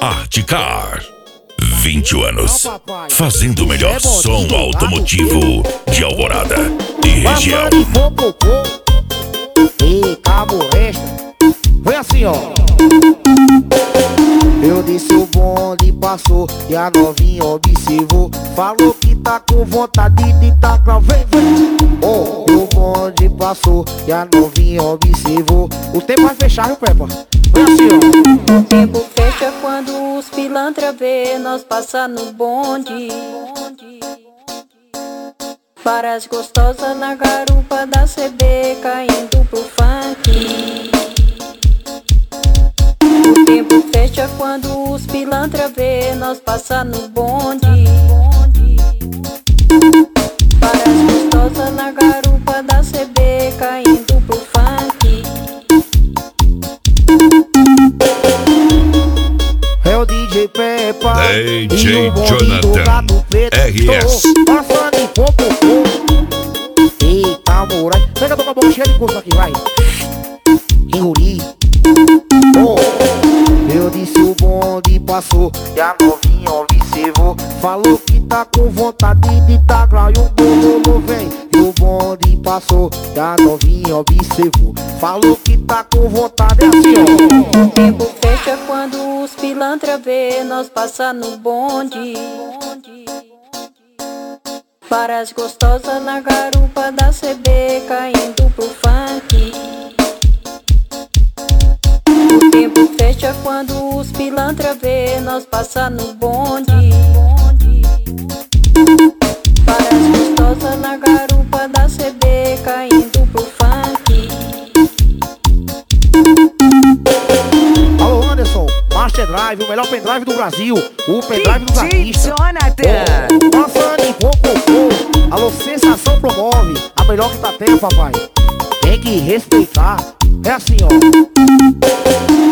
Artecar. 20 anos, fazendo o melhor som automotivo de Alvorada e região. E Cabo Oeste. Foi assim, ó. Eu disse o bonde passou e a novinha observou. Falou que tá com vontade de tacar. Vem, vem. Oh, o bonde passou e a novinha observou. O tempo vai fechar, viu, Peppa? Foi assim, ó. O tempo fecha quando os pilantra vê nós passar no bonde. Várias gostosas na garupa da CB caindo pro funk. O tempo fecha quando os pilantra vê nós passar no bonde. Várias gostosas na garupa da CB caindo pro funk. É o DJ Peppa, DJ Jonathan RS. Passando em popopô. Eita, morai. Pega, tô com a boca cheia de curso aqui, vai. Enguri. Oh, eu disse o bonde passou e a novinha observou. Falou que tá com vontade de tacar. E o bololo vem. E o bonde passou e a novinha observou. Falou que tá com vontade, é assim, ó. O tempo fecha quando os pilantra vê nós passar no bonde. Várias gostosas na garupa da CB caindo pro funk. O tempo fecha quando os pilantra vê nós passar no bonde. Várias gostosas na garupa da CB caindo pro funk. Alô, Anderson, Master Drive, o melhor pendrive do Brasil. O pendrive dos DJ artistas. Jonathan. Passando em popopô. Alô, Sensação promove. A melhor que tá tendo, papai. Tem que respeitar. É assim, ó.